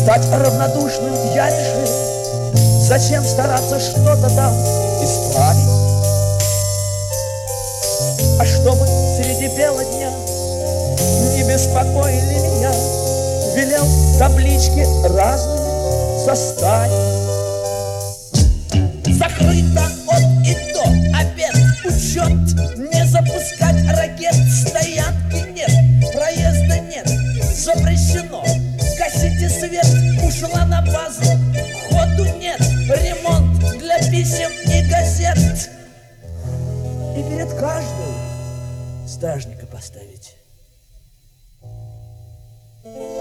Стать равнодушным я решил. Зачем стараться что-то там исправить? А чтобы среди бела дня не беспокоили меня, велел таблички разные составить. Закрыто от и до, обед, учет, не запускать ракет, стоянки нет, проезда нет, запрещено, гасите свет, ушла на базу, ходу нет, ремонт для писем и газет. И перед каждой стражника поставить.